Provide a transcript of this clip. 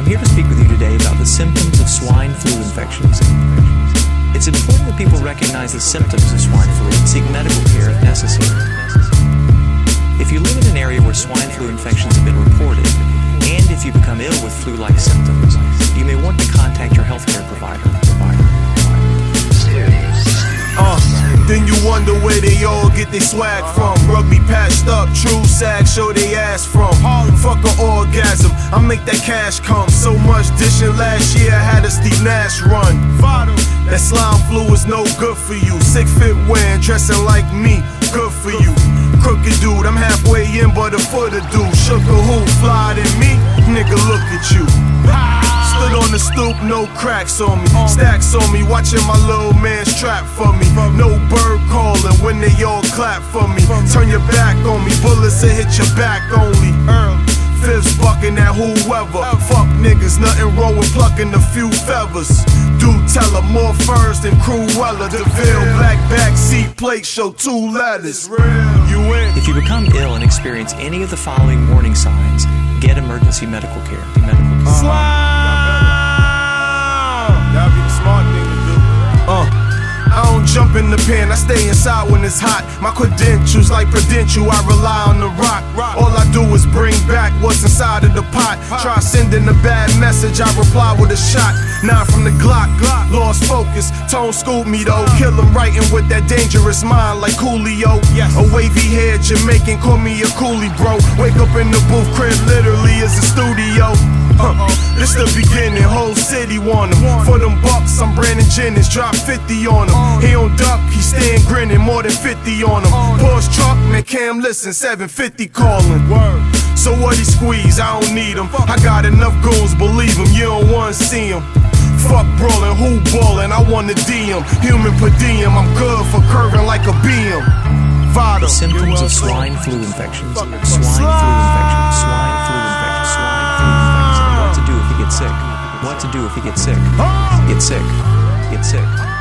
I'm here to speak with you today about the symptoms of swine flu infections. It's important that people recognize the symptoms of swine flu and seek medical care if necessary. If you live in an area where swine flu infections have been reported, and if you become ill with flu-like symptoms, you may want to contact your healthcare provider. Then you wonder where they all get their swag from. Rugby patched up, true sag, show they ass from. Fuck an orgasm, I make that cash come. So much dishing last year, I had a Steve Nash run. That slime flu is no good for you. 6 foot wearing, dressing like me, good for you. Crooked dude, I'm halfway in, but a foot of dude. Shook a hoop, fly than me, nigga look at you. Stood on the stoop, no cracks on me. Stacks on me, watching my little man strap for me. No bird calling when they all clap for me. Turn your back on me, bullets will hit your back only. Fifths bucking at whoever. Fuck niggas, nothing wrong with plucking a few feathers. Do tell her more furs than Cruella. DeVille, black backseat plate, show 2 letters. You in? If you become ill and experience any of the following warning signs, get emergency medical care. That'd be the smart thing to do. I don't jump in the pen, I stay inside when it's hot. My credentials like Prudential, I rely on the rock. All I do is bring back what's inside of the pot. Try sending a bad message, I reply with a shot. 9 from the Glock, lost focus. Tone schooled me though, kill him writing with that dangerous mind like Coolio. A wavy hair Jamaican, call me a coolie bro. Wake up in the booth, crib literally is a studio. This the beginning, whole city want him. For them bucks, I'm Brandon Jennings, drop 50 on him. He on duck, he staying grinning, more than 50 on him. Porsche truck, man, Cam, listen, 750 calling. So what he squeeze, I don't need him. I got enough goons, believe him, you don't wanna see him. Fuck brawling, who ballin', I wanna DM. Human per diem, I'm good for curving like a beam. The symptoms of swine flu infections. Swine flu infections. What to do if you get sick. What to do if you get sick. Get sick.